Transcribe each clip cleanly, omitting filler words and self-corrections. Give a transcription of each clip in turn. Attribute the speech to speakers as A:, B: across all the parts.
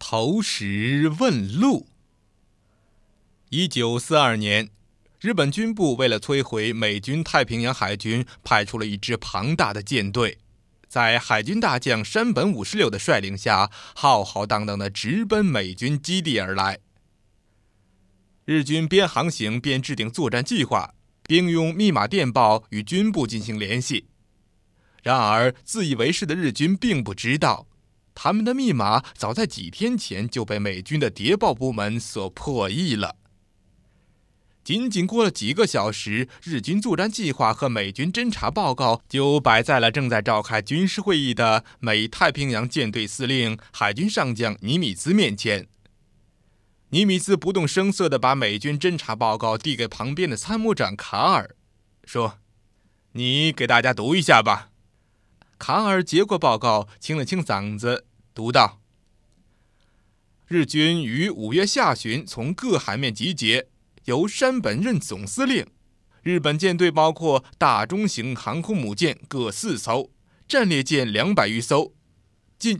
A: 投石问路。1942年，日本军部为了摧毁美军太平洋海军，派出了一支庞大的舰队，在海军大将山本五十六的率领下，浩浩荡荡地直奔美军基地而来。日军边航行边制定作战计划，并用密码电报与军部进行联系。然而，自以为是的日军并不知道，他们的密码早在几天前就被美军的谍报部门所破译了。仅仅过了几个小时，日军作战计划和美军侦察报告就摆在了正在召开军事会议的美太平洋舰队司令海军上将尼米兹面前。尼米兹不动声色地把美军侦察报告递给旁边的参谋长卡尔，说：“你给大家读一下吧。”卡尔接过报告，清了清嗓子，读道：“日军于5月下旬从各海面集结，由山本任总司令。日本舰队包括大中型航空母舰各4艘，战列舰200余艘，近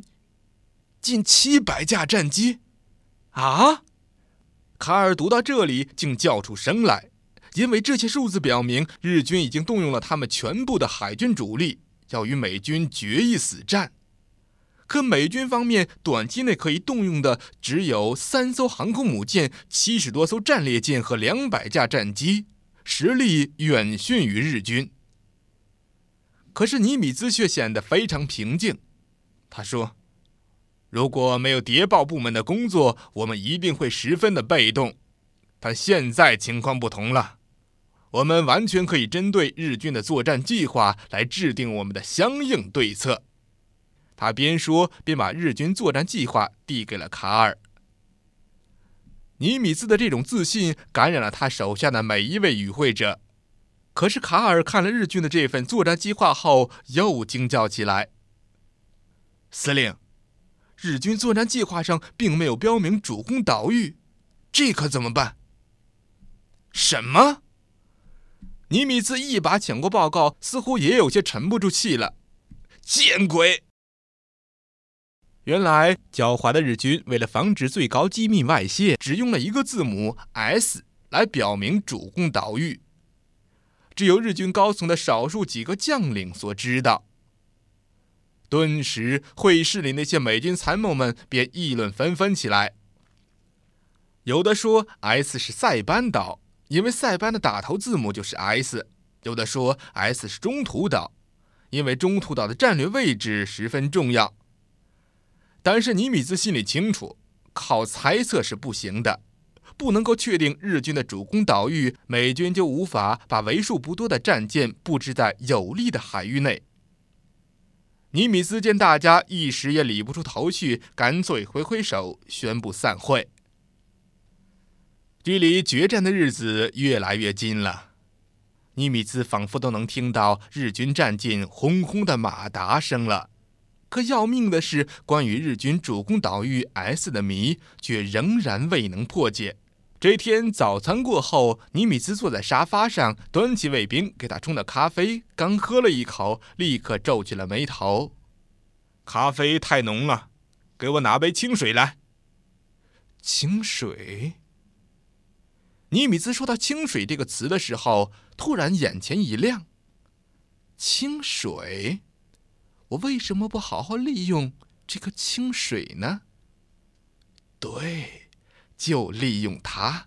A: 700架战机。”啊！卡尔读到这里竟叫出声来，因为这些数字表明日军已经动用了他们全部的海军主力，要与美军决一死战。可美军方面短期内可以动用的只有3艘航空母舰、70多艘战列舰和200架战机，实力远逊于日军。可是尼米兹却显得非常平静，他说：“如果没有谍报部门的工作，我们一定会十分的被动。但现在情况不同了，我们完全可以针对日军的作战计划来制定我们的相应对策。”他边说边把日军作战计划递给了卡尔。尼米兹的这种自信感染了他手下的每一位与会者。可是卡尔看了日军的这份作战计划后，又惊叫起来：“司令，日军作战计划上并没有标明主攻岛屿，这可怎么办？”“什么？”尼米兹一把抢过报告，似乎也有些沉不住气了。“见鬼！”原来，狡猾的日军为了防止最高机密外泄，只用了一个字母 S 来表明主攻岛屿，只有日军高层的少数几个将领所知道。顿时，会议室里那些美军参谋们便议论纷纷起来。有的说 S 是塞班岛，因为塞班的打头字母就是 S； 有的说 S 是中途岛，因为中途岛的战略位置十分重要。但是尼米兹心里清楚，靠猜测是不行的，不能够确定日军的主攻岛屿，美军就无法把为数不多的战舰布置在有利的海域内。尼米兹见大家一时也理不出头绪，干脆挥挥手宣布散会。距离决战的日子越来越近了，尼米兹仿佛都能听到日军战舰轰轰的马达声了。可要命的是，关于日军主攻岛屿 S 的谜却仍然未能破解。这天早餐过后，尼米兹坐在沙发上，端起卫兵给他冲的咖啡，刚喝了一口，立刻皱起了眉头：“咖啡太浓了，给我拿杯清水来。”“清水？”尼米兹说到清水这个词的时候，突然眼前一亮。清水？我为什么不好好利用这个清水呢？对，就利用它。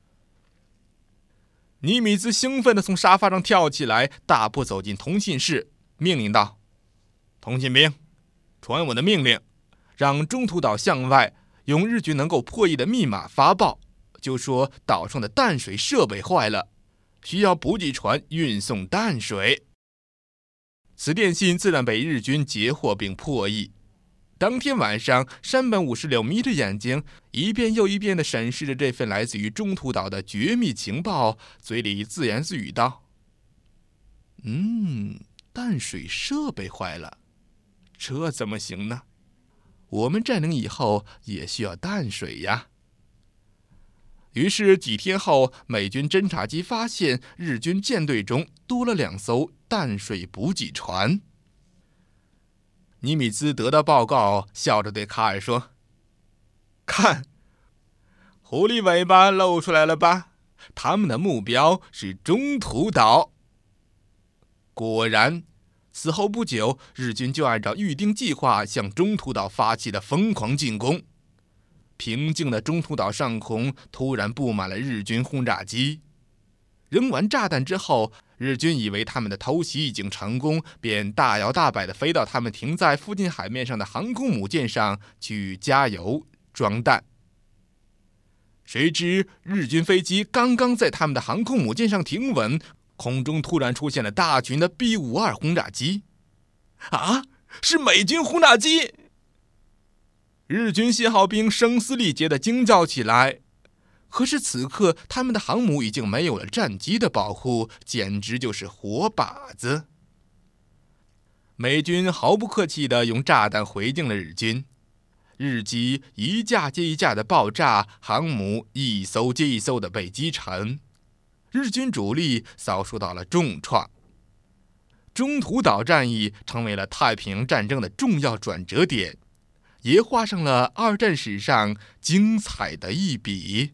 A: 尼米兹兴奋地从沙发上跳起来，大步走进通信室，命令道：“通信兵，传我的命令，让中途岛向外用日军能够破译的密码发报，就说岛上的淡水设备坏了，需要补给船运送淡水。”此电信自然被日军截获并破译。当天晚上，山本五十六眯着眼睛，一遍又一遍地审视着这份来自于中途岛的绝密情报，嘴里自言自语道：“淡水设备坏了，这怎么行呢？我们占领以后也需要淡水呀。”于是几天后，美军侦察机发现日军舰队中多了2艘淡水补给船。尼米兹得到报告，笑着对卡尔说：“ 看，狐狸尾巴露出来了吧？他们的目标是中途岛。果然，此后不久，日军就按照预定计划向中途岛发起了疯狂进攻。平静的中途岛上空突然布满了日军轰炸机。扔完炸弹之后，日军以为他们的偷袭已经成功，便大摇大摆地飞到他们停在附近海面上的航空母舰上去加油装弹。谁知日军飞机刚刚在他们的航空母舰上停稳，空中突然出现了大群的 B-52轰炸机。啊，是美军轰炸机！日军信号兵声嘶力竭地惊叫起来。可是此刻，他们的航母已经没有了战机的保护，简直就是活靶子。美军毫不客气地用炸弹回敬了日军，日机一架接一架的爆炸，航母一艘接一艘的被击沉，日军主力遭受到了重创。中途岛战役成为了太平洋战争的重要转折点，也画上了二战史上精彩的一笔。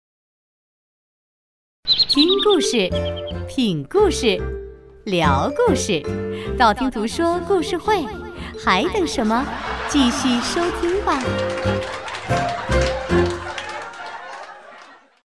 B: 听故事，品故事，聊故事，道听途说故事会，还等什么？继续收听吧。